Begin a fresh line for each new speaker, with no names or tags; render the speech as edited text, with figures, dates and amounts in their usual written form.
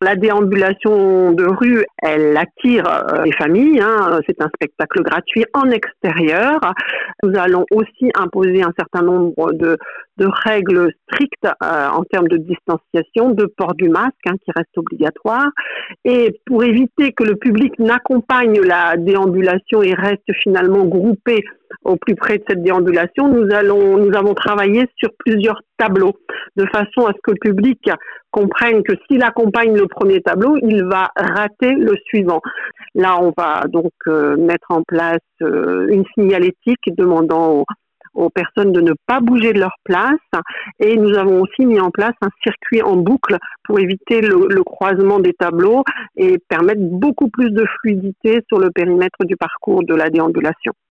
La déambulation de rue, elle attire les familles, hein. C'est un spectacle gratuit en extérieur. Nous allons aussi imposer un certain nombre de règles strictes en termes de distanciation, de port du masque, hein, qui reste obligatoire. Et pour éviter que le public n'accompagne la déambulation et reste finalement groupé au plus près de cette déambulation, nous avons travaillé sur plusieurs tableaux, de façon à ce que le public comprenne que s'il accompagne le premier tableau, il va rater le suivant. Là, on va donc mettre en place une signalétique demandant aux personnes de ne pas bouger de leur place, et nous avons aussi mis en place un circuit en boucle pour éviter le croisement des tableaux et permettre beaucoup plus de fluidité sur le périmètre du parcours de la déambulation.